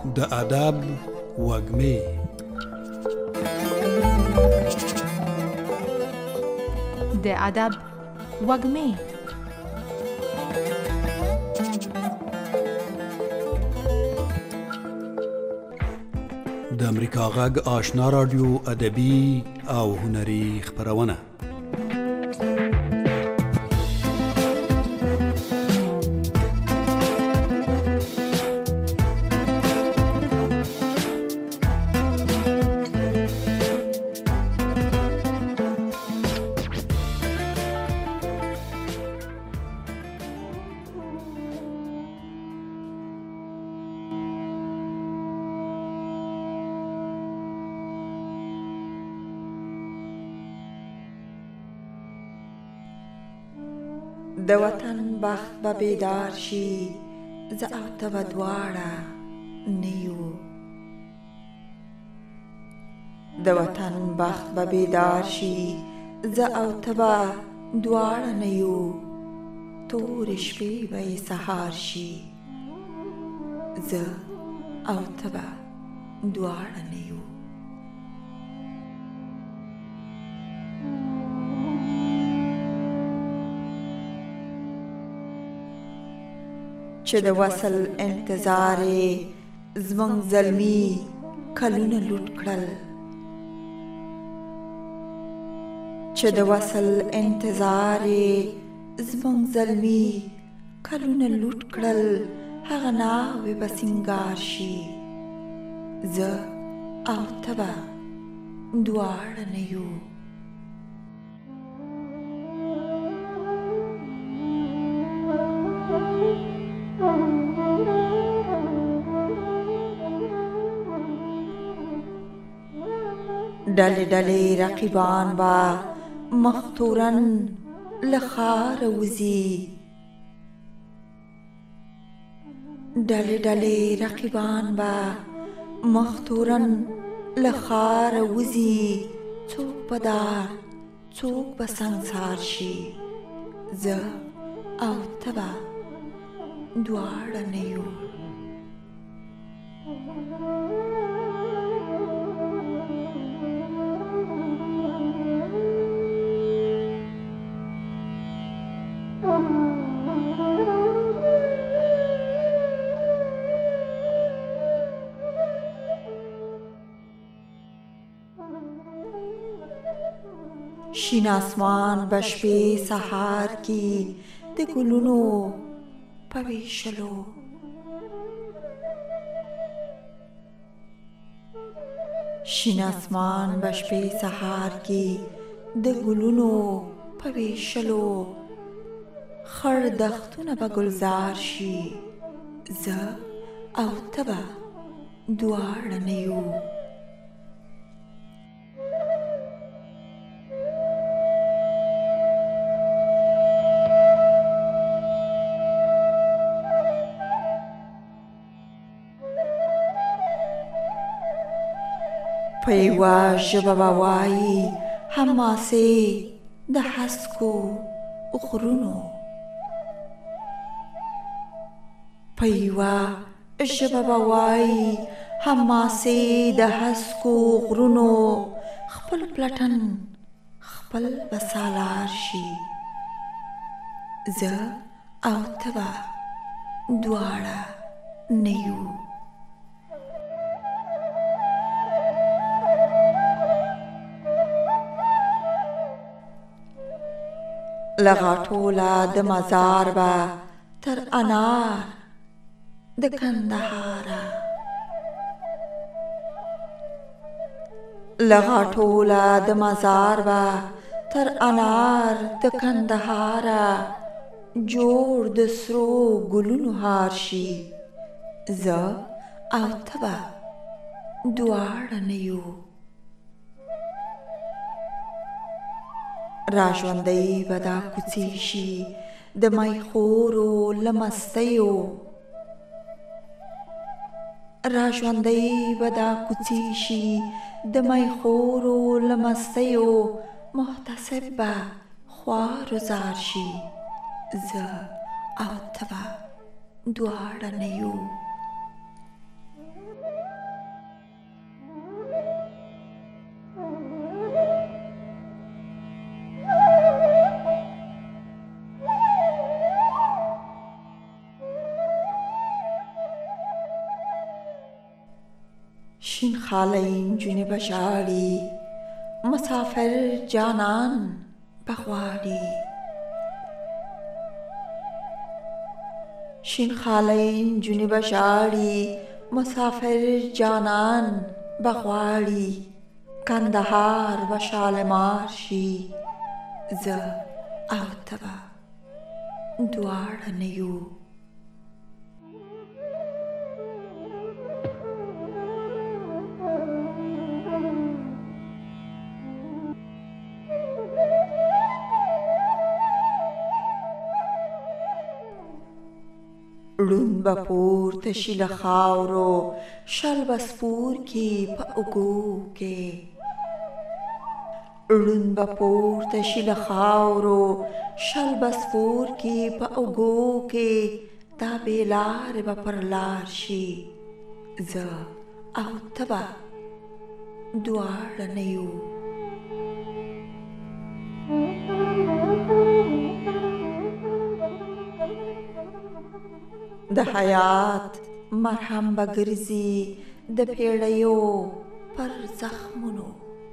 د ادب وږمې. د ادب وږمې. د امریکا غږ آشنا رادیو ادبي او هنري خپرونه. د وطن بخت به بیدار شي، زه او ته به دواړه نه یو. د وطن بخت به بیدار شي، زه او ته به دواړه نه یو. تورې شپې به یې سهار شي، زه او ته به دواړه نه یو. چې د وصل انتظار زمونږ زلمي کلونه لوټ کړل، چې د وصل انتظار زمونږ زلمي کلونه لوټ کړل. هغه ناوې به سینګار شي، زه او ته به دواړه نه یو. ډلې ډلې رقیبان به مخ تورن له ښاره وځي، ډلې ډلې رقیبان به مخ تورن له ښاره وځي. څوک به دار څوک به سنګسار شي، زه او ته به دواړه نه یو. شین آسمان به شپې سهار کی د ګلونو په ویشلو، شین آسمان به شپې سهار کی د ګلونو په ویشلو. خړ دښتونه به ګلزار شي، زه او ته به دواړه نه یو. په یوه ژبه به وایي حماسې د هسکو غرونو، په یوه ژبه به وایي حماسې د هسکو غرونو. خپل پلټن خپل به سالار شي، زه او ته به دواړه نه یو. لغا ټوله د مزار به تر انار د کندهاره، لغا ټوله د مزار به تر انار د کندهاره. جوړ د سرو ګلونو هار شي، زه او ته به دواړه نه یو. را ژوندۍ به دا کوڅې شي د میخورو له مستیو، را ژوندۍ به دا کوڅې شي د میخورو له مستیو. محتسب به خوار و زار شي، زه او ته به دواړه نه یو. شین خاله نجونې بشاړي مسافر جانان بغواړي شین خاله نجونې بشاړي مسافر جانان بغواړي کندهار بشاله مارشي زه او ته به دواړه نه یو ړوند به پورته شي له خاورو شل به سپور کي په اوږو کې ړوند به پورته شي له خاورو شل به سپور کي په اوږو کې دا بې لارې به پر لار شي زه او ته به دواړه نه یو د حیات مرهم به ګرځي د پیړیو پر زخمونو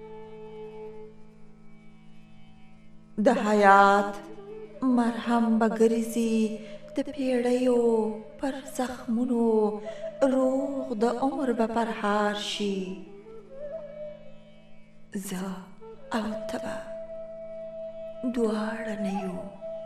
د حیات مرهم به ګرځي د پیړیو پر زخمونو روغ د عمر به پرهار شي زه او ته به دواړه نه یو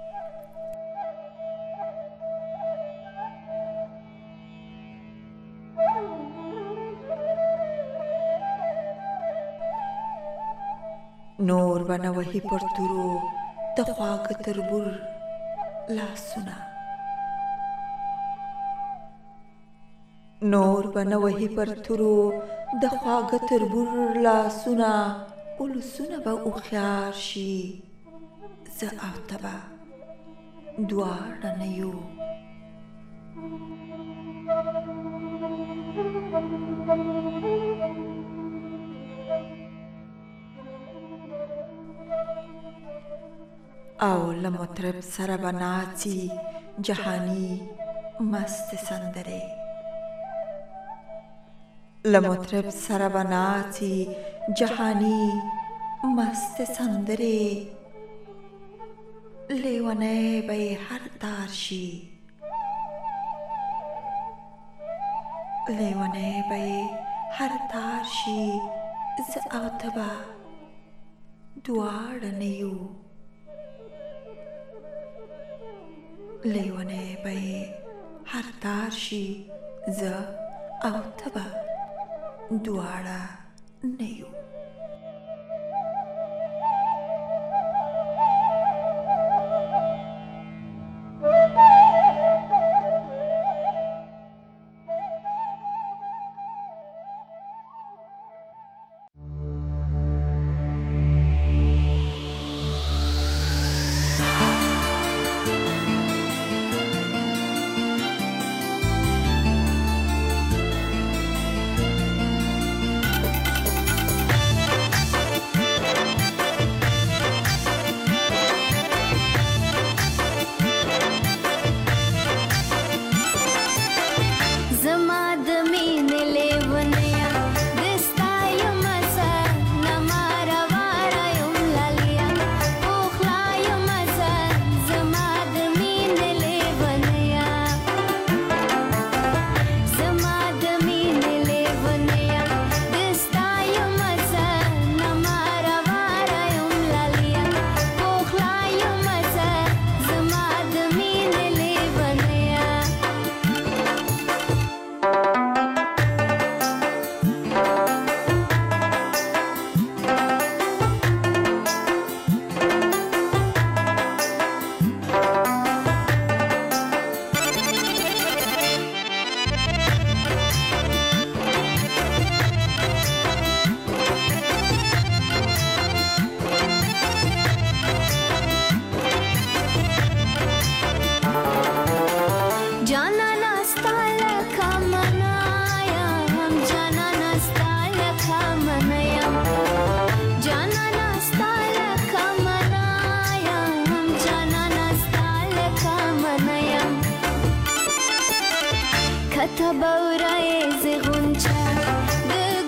نور به نه وهي پر تورو د خواږه تربور لاسونه نور به نه وهي پر تورو د خواږه تربور لاسونه ولسونه به هوښیار شي زه او ته به دواړه نه یو او له مطرب سره به ناڅي جهاني مست سندرې له مطرب سره به ناڅي جهاني مست سندرې لیونی به یې هر تار شي لیونی به یې هر تار شي زه او ته به دواړه نه یو لیونی به یې هر تار شي زه او ته به دواړه نه یو کته بورای زغونچه د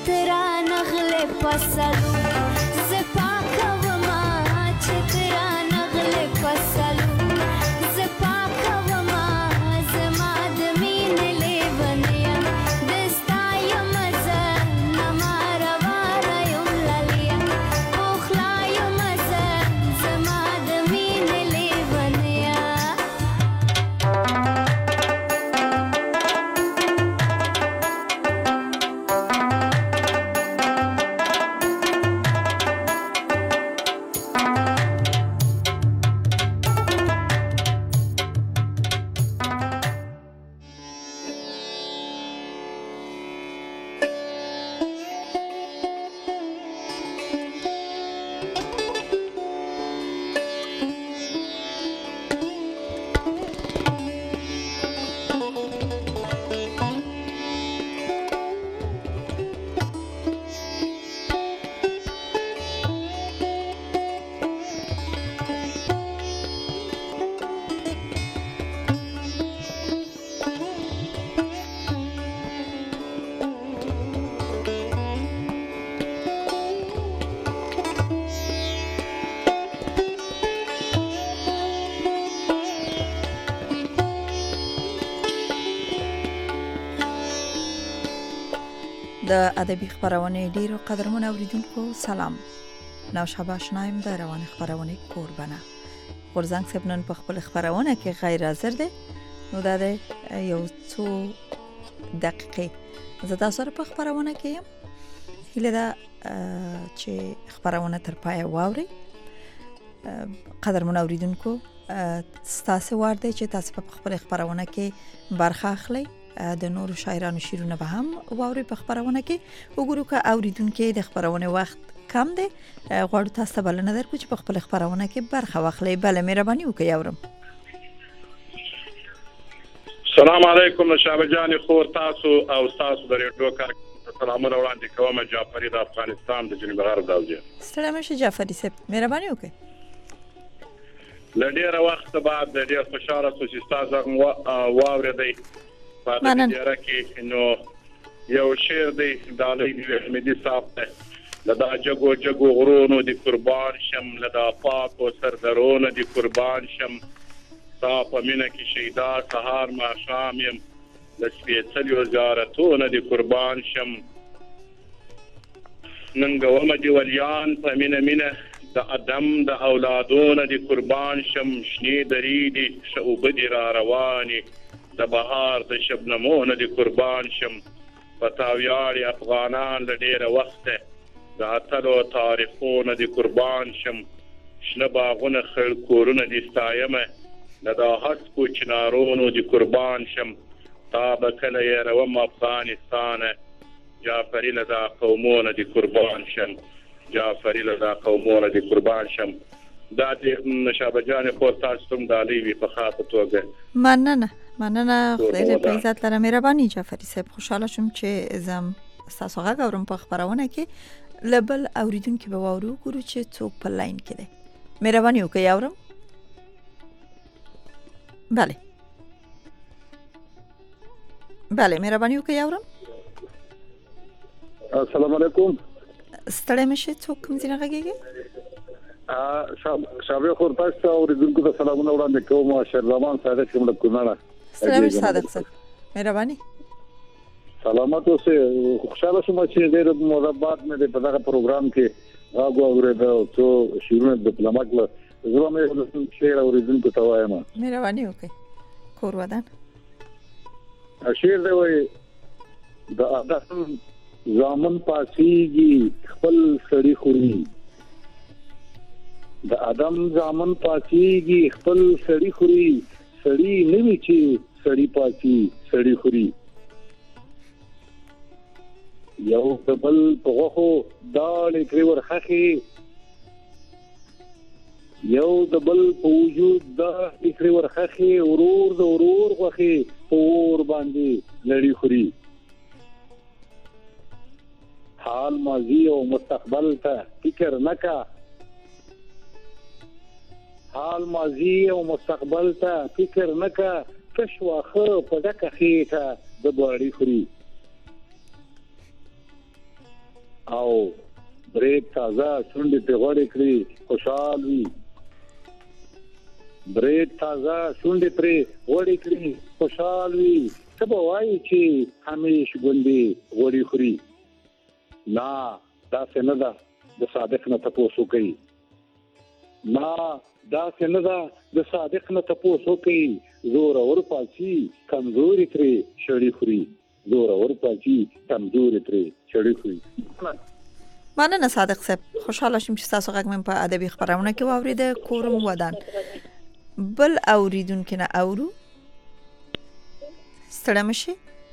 ترا نغلې پسلو زه پاکه وما چې ترا نغلې پسلو زه پاکه وما زما د مینې لیونیا د ستا یم زه نما روانه یم لالیا پوخلا یم زه زما د مینې لیونیا د ادبي خبرونه ډیرو قدرمن اوریدونکو سلام. نوشابه آشنایم د روان خبرونه قربانه. ورزنګ صاحب نن په خپل خبرونه کې غیر حاضر دی. نو دا یو څو دقیقې زه تاسو سره په خبرونه کې یم. هیله ده چې خبرونه تر پایه واوري. قدرمن اوریدونکو تاسو ورته چې تاسو په خپل خبرونه کې برخه اخلئ. د نورو شاعرانو شعرونه به هم واوري په خبرونه کې. وګورو که اوریدونکو د خبرونه وخت کم دی غواړو تاسو بلنه درکو چې په خپل خبرونه کې برخه واخلئ. بله مهرباني وکړئ اورم. السلام علیکم نوشابه جان خور تاسو او تاسو د ریډیو کار سلامونه وړاندې کوم. جعفری د افغانستان د جنوب غرب داوجه. ستړي مشه جعفری صاحب مهرباني وکړئ. لډیر وخت بعد ډیر خوشاله شوم چې تاسو واورېدئ په دې اړه کې نو یو شعر دی د علي احمدي صاحب ته لدا جګو جګو غرونو دی قربان شم لدا پاکو سردرونو دی قربان شم صاحب مینه کې شهدا سهار ما شام يم لسپېڅلو زیارتونو دی قربان شم ننګوم دی ولیان په مینه د ادم د اولادونو دی قربان شم شنی درې دی شوب دی را رواني د بهار د شبنمونو دی قربان شم پتاویار افغانان لډیره وخت د اتلو تاریخونو دی قربان شم شنه باغونه خړ کورونه دی ستایمه لدا هڅکو چنارونو دی قربان شم تا بکله یروم افغانستان جعفری لدا قومونو دی قربان شم جعفری لدا قومونو دی قربان شم. دا د نوشابه جان خو تاسو ته د علي په خاطر توګه مننه خدای دې په عزت لره مهرباني. جعفری صاحب خوشاله شوم چې زم تاسو غږ اورم په خبرونه کې لبل اوریدونکو به واورو ګورو چې څوک په لاین کې دی. مهرباني وکړئ اورم. بله مهرباني وکړئ اورم. السلام علیکم. ستړي مشه څوک کوم ځای غږیږي؟ شابه خور تاسو اوریدونکو ته سلامونه وړاندې کوم. شهرزمان صادق کوم د کونړ. سلام صادق صاحب مهرباني. سلامات اوسه. خوشاله شوم چې ډېر مربات مې په دغه پروګرام کې غاغو اوریدل او څو شیرونه د ډیپلوماټ له زړه مې شعر اوریدونکو ته وایم. مهرباني وکړئ. کور ودان شعر دی وای د ادم زامن پاسيږي خپل سړی خوري د ادم زامن پاسيږي خپل سړی خوري سړی نوي چې سړی پاسي سړی خوري یو بل په غوخو دال کړي ورخخي یو د بل په وجود دا کړي ورخخي ورور د ورور غوخي پور باندې لړی خوري حال ماضی او مستقبل ته فکر نکا حال ماضی او مستقبل ته فکر نکا کشواخه په دکه خېټه د باړی خوري او برېک تازه شونډې پرې غوړې کړي خوشحال وي. برېک تازه شونډې پرې غوړې کړي خوشحال وي. څه به وایي چې همیش ګوندې غوړي خوري. نه داسې نه ده د صادق نه تپوس وکړي. نه داسې نه ده د صادق نه تپوس وکړي. زورور پاچي کمزوري ترې شړي خوري. زورور پاچي کمزوري ترې شړي خوري. مننه صادق صاحب. خوشحاله شم چې تاسو غږ مې په ادبي خبرونه کې واورېده. کورم ودان بل اوریدونکو نه اورو ستړی مشي.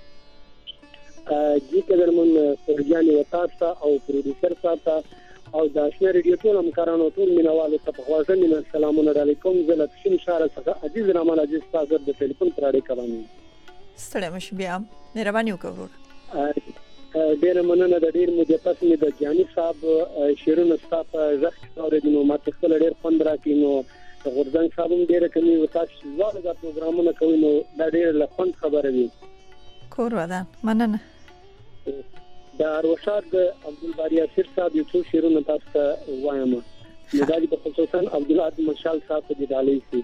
جی قدرمن فرجاني وتاسو او پروډوسر ساته او د آشنا ریډیو ټول همکارانو ټول مینوالو ته په خواږه مینه سلامونه علیکم. زه له شین شهر څخه عزیز رحمان عزیز تاسو د ټلیفون پر اړه کوم. ستړی مشي بیا مهرباني وکړئ. ډېر مننه د ډېر مودې پس مې د جاني صاحب شعرونه ستاسو زښت اوریدنو ماته خپل ډېر خوند راکړي. نو غورځنګ صاحب هم ډېر کوي او تاسو ځواب د پروګرامونو کوي. نو دا ډېر له خوند خبره وي. کور ودان مننه. د اروشاد عبدالباری اسیر صاحب یو څو شعرونه تاسو ته وایم. نو دا د خصوصا عبدالعاد مشال صاحب د ډالۍ سي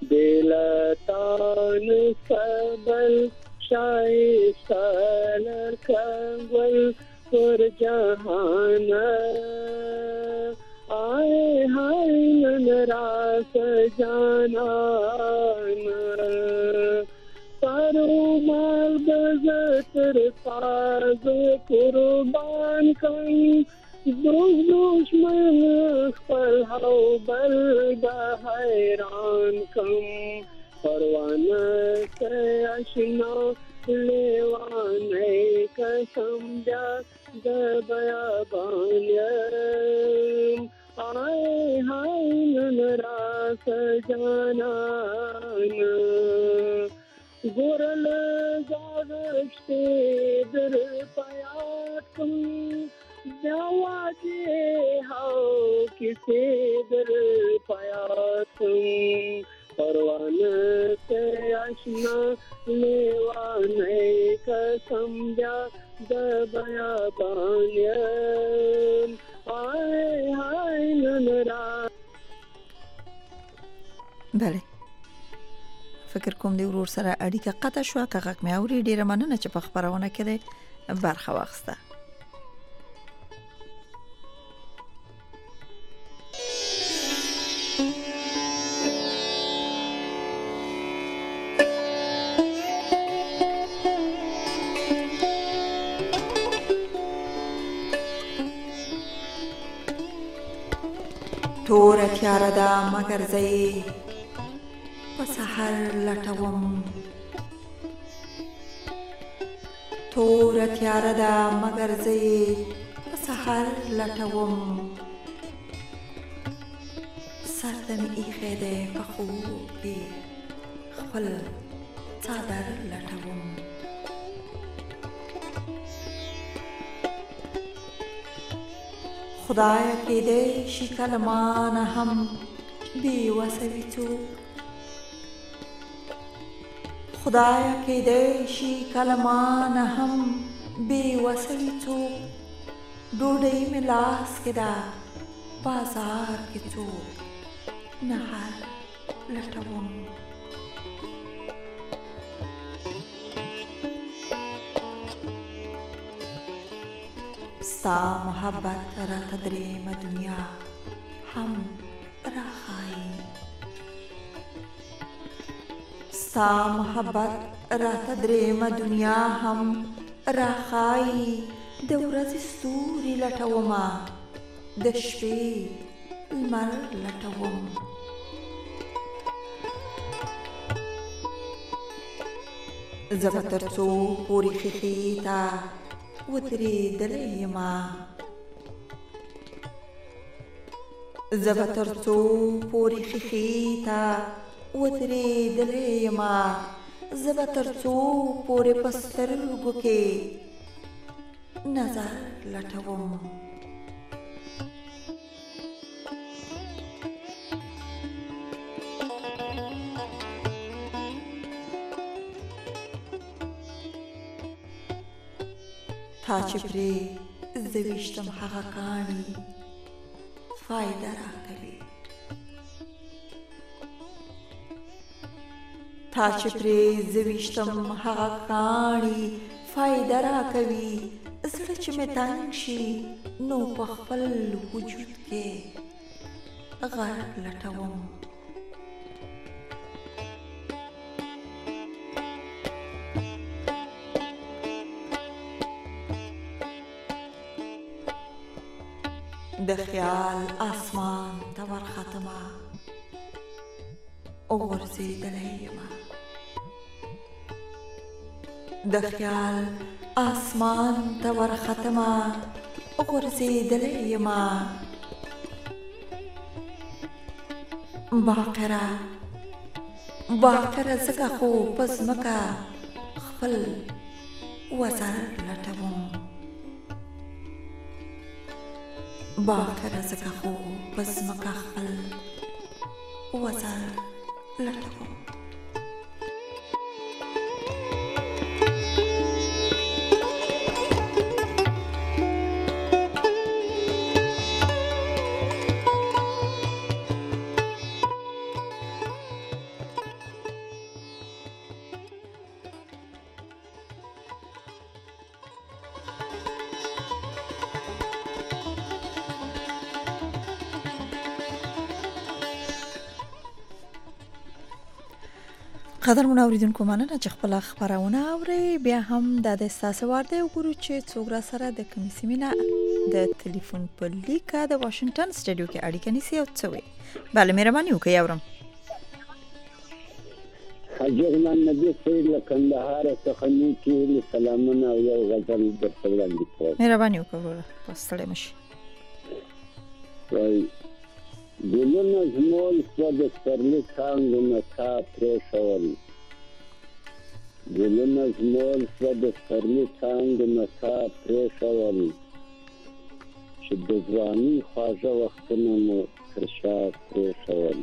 دلتان سبل شایستان کول پر جهان آئے ہائے نن راس جانان پرو مال بزتر تاز قربان کن دشمن خپل هو بل دا حیران کم پروانه سے اشنا لیوانے قسم جا د بیابان آئے ہائے نن راس جانان گورل زادشتے در پیات کم جواجے ہاؤ کسی در پیات کم پروانہ سے اشنا لیوانے قسم جا د بیابان آئے ہائے نن راس. بله فکر کوم دی ورور سره اړیکه قطع شو. که غږ مې اوري ډیره مننه چې په خبرونه کې برخه واخیسته. تور تیاره ده مگر زه په سحر لټوم. تور تیاره ده مگر زه په سحر لټوم. سر ته مې ایښی دی په خوب کې خپل څادر لټوم. خدایا کېدی شي کله مانه هم بې وسه وي څوک. خدایا کېدی شي کله مانه هم بې وسه وي څوک. ډوډۍ مې لاس کې ده بازار کې څوک نهر لټوم. ستا محبت راته درېیمه دنیا هم راښایي. ستا محبت راته درېیمه دنیا هم راښایي. د ورځې ستوري لټومه د شپې لمر لټوم. زه به تر څو پورې ښیښې ته ودرېدلی یمه. زه به تر څو پورې ښیښې ته ودرېدلی یمه. زه به تر څو پورې په سترګو کې نظر لټوم. تا چې پرې زه ویشتم هغه کاڼي فایده راکوي. تا چې پرې زه ویشتم هغه کاڼي فایده راکوي. زړه چې مې تنګ شي نو په خپل وجود کې غرق لټوم. د خیال آسمان ته ورختمه وغورځېدلی یمه. د خیال آسمان ته ورختمه وغورځېدلی یمه. باقره ځکه خو په ځمکه خپل وزر لټوم. باقره ځکه خو په ځمکه خپل وزر لټوم. قدرمن اوریدونکو مننه چې خپل خبرونه اوري. بیا هم د ستاسو ورده وګورو چې څوک را سره د کومې سیمې نه د ټلیفون په لیکه د واشنگټن سټډیو کې اړیکه نیسي او څه وي. بله مهرباني وکړئ اورم. حاجی غلام نبی سید له کندهار څخه نیکي سلامونه او یو غزل درته وړاندې کوم. مهرباني وکړئ وروره په ستړی مشي. وایي ګلونه زمول سوه د سپرلي څانګو نه تا پرېښول. ګلونه زمول سوه د سپرلي څانګو نه تا پرېښول چې د ځوانۍ خواږه وختونه مو تر شا پرېښول.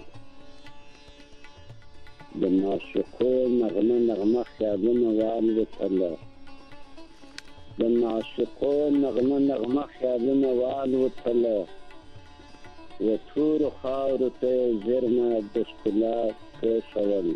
د معشوقو نغمه خیالونه والوتله. د معشوقو نغمه خیالونه والوتله. و تورو خاورو ته زرمه د ښکلا پرېښول.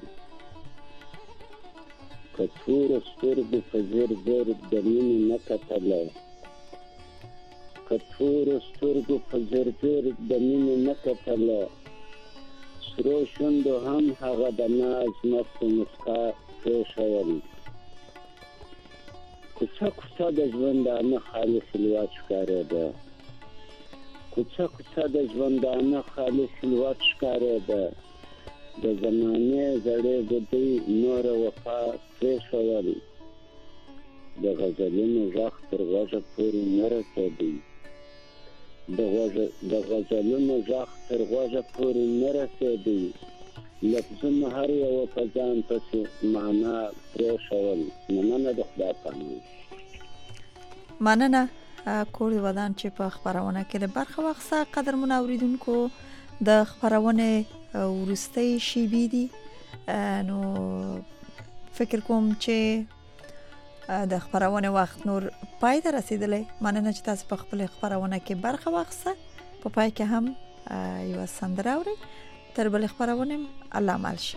که تورو سترګو په زر د مینې نه کتله. که تورو سترګو په زر د مینې نه کتله. سرو شونډو هم هغه د ناز مستو مسکا پرېښول. کوڅه د ژوندانه خالي خلوت ښکارېده. کوڅه د ژوندانه خالي خلوت ښکارېده. د زمانې زړې بدۍ نوره وفا پرېښول. د غزلونو غږ تر غوږه پورې نه رسېدی. د غزلونو غږ تر غوږه پورې نه رسېدی. لفظونه هر یوه په ځان پسې معنا پرېښول. مننه د خدای پامان. مننه کور د ودان چې په خبرونه کې د برخه واخیسته. قدرمن اوریدونکو د خبرونه وروستۍ شیبې دي. نو فکر کوم چې د خبرونه وخت نور پای ته رسیدلی. مننه چې تاسو په خپل خبرونه کې برخه واخیسته. په پای کې هم یو سندره اورئ. تر بل خبرونه الله مل شه.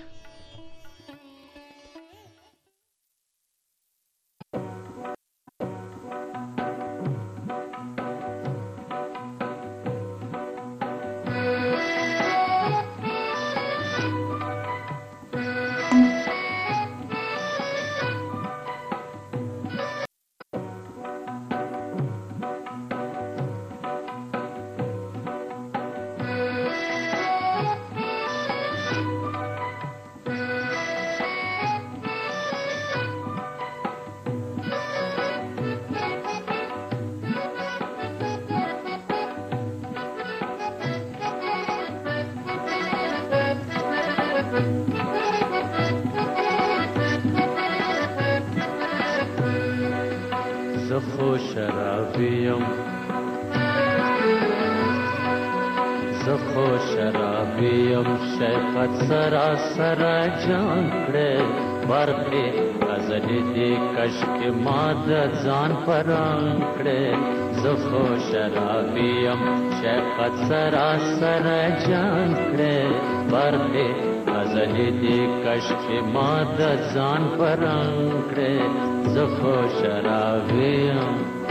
زخو شرابیم شیخت سراسر جان کړه ورته غزل دې کشک ما د ځان پران کړه زخو شرابیم شیخت سراسر جان کړه ورته غزل دې کشک ما د ځان پران کړه زخو شرابیم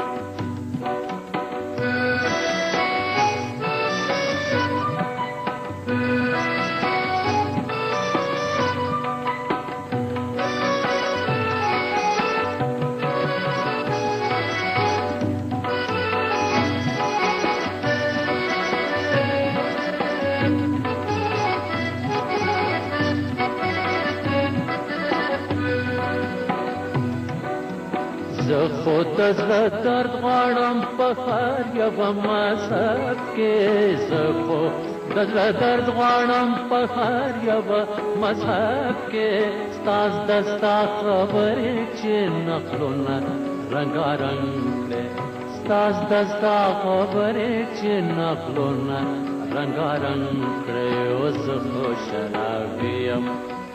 خود زړه درد غواړم په هر یو مذهب کې زه خو د زړه درد غواړم په هر یو مذهب کې ستاس د ستا خبرې چې نقلونه رنګارنګ کړې ستاس د ستا خبرې چې نقلونه رنګارنګ کړې او زه خو شرابي یم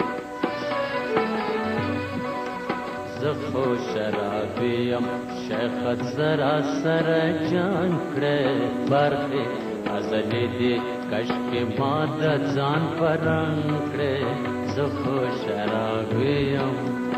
زخو شرابیم شیخت سراسر جان کړه برخه ازلی دی کشک ما د ځان پران کړه زخو شرابیم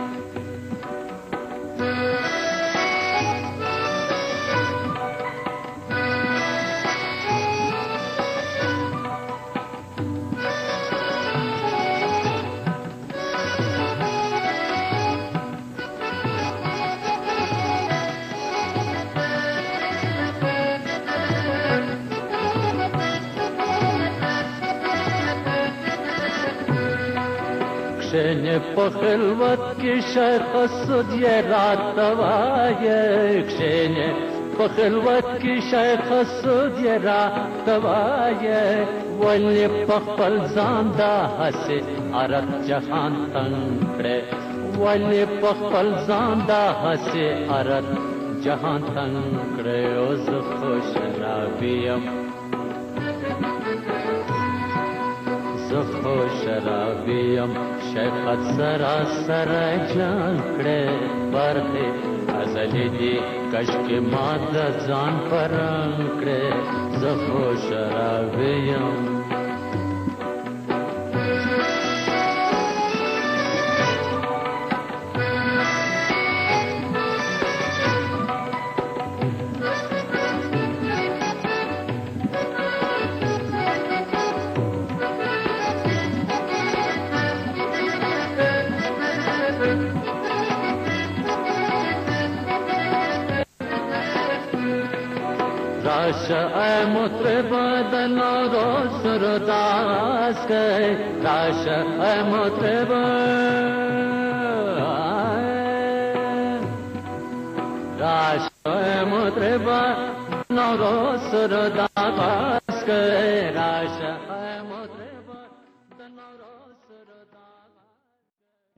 کشنه په خلوت کې شیخ سود یې راته وایه کشنه په خلوت کې شیخ سود یې راته وایه ولې په خپل ځان دا هسې عرب جهان تنګ کړې ولې په خپل ځان دا هسې عرب جهان تنګ کړې او زه خو شرابي یم زخو شرابیم شیخت سراسر جان کړه برخه ازلی دی کشک ما د ځان پران کړه زخو شرابیم راشه ای مطرب د نارو سرداس کئ راشه ای مطرب راشه ای مطرب نارو سرداس